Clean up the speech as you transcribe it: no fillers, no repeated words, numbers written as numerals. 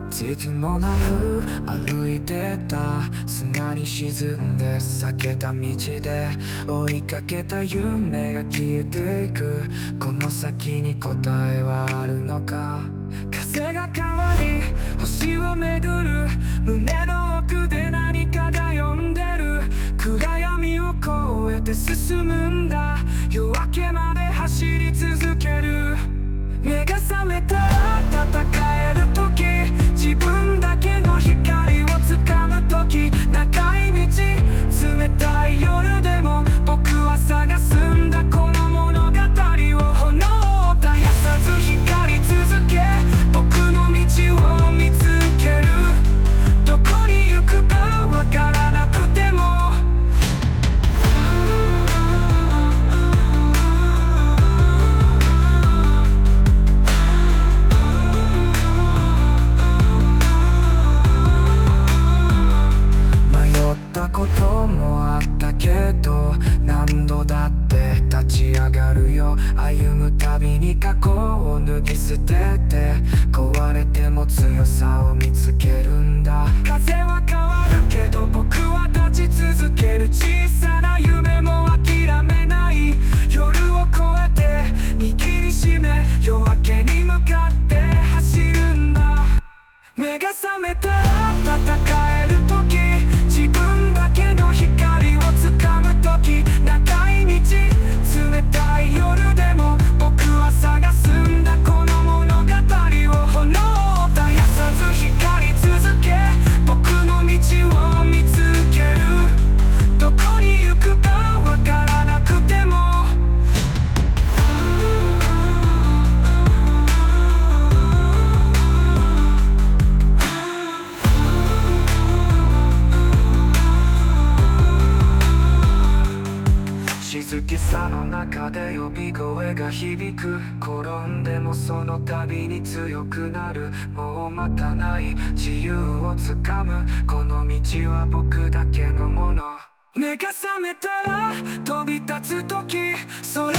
父もなく歩いてた砂に沈んで避けた道で追いかけた夢が消えていく。この先に答えはあるのか。風が変わり星を巡る胸の奥で何かが呼んでる。暗闇を越えて進むんだ。夜明けまで走り続ける。目が覚めたら戦える時、自分だけの光をつかむ時、長い道冷たい夜でも僕は探すんだ。この物語を炎を絶やさず光り続け、僕の道を見つける。どこに行くかわからなくてもこともあったけど、何度だって立ち上がるよ。歩むたびに過去を脱ぎ捨てて、壊れても強さを見つけるんだ。風は変わるけど僕は立ち続ける。小さな夢も諦めない。夜を越えて握りしめ、夜明けに向かって走るんだ。目が覚めたら戦える時、自分だけの光をつかむ時、長い道冷たい夜でも僕は探すんだ。この物語を炎を絶やさず光り続け、僕の道を見つける。どこに行くかわからなくても静けさの中で呼び声が響く。転んでもその度に強くなる。もう待たない自由をつかむ。この道は僕だけのもの。目が覚めたら飛び立つ時、空